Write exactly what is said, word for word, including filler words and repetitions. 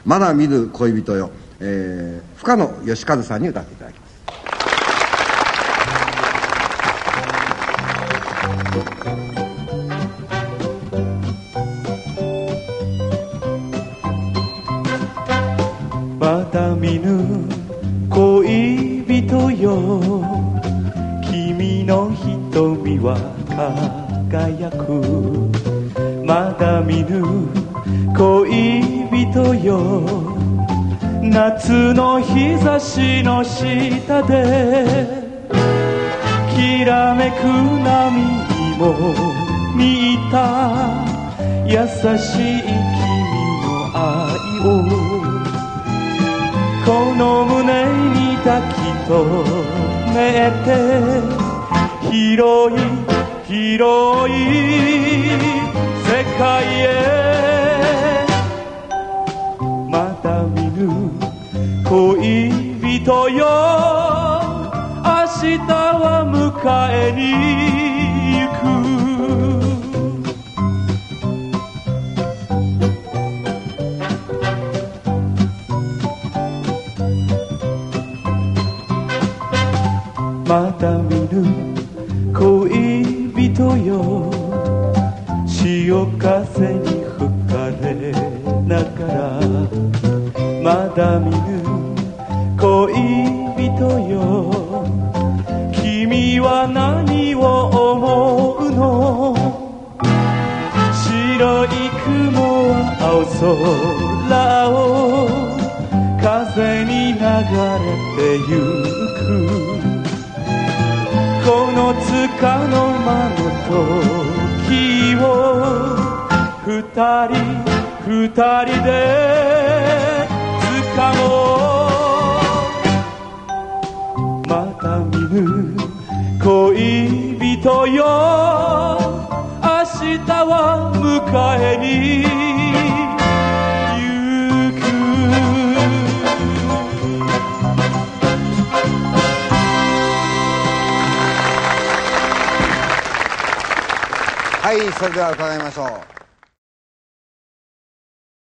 まだ見ぬ恋人よ、えー、深野義和さんに歌っていただきます。 まだ見ぬ恋人よ、君の瞳は輝く。まだ見ぬ恋人よ、夏の日差しの下できらめく波にも見た優しい君の愛を、この胸に抱き留めて、広い広い世界へ。まだ見ぬ恋人よ、明日は迎えに行く。まだ見ぬ恋人よ、潮風に吹かれながら。まだ見ぬ恋人よ、君は何を思うの。白い雲は青空を風に流れてゆく。このつかの間の時を二人二人で掴もう。まだ見ぬ恋人よ、明日は迎えに行く。 はい、それでは伺いましょう。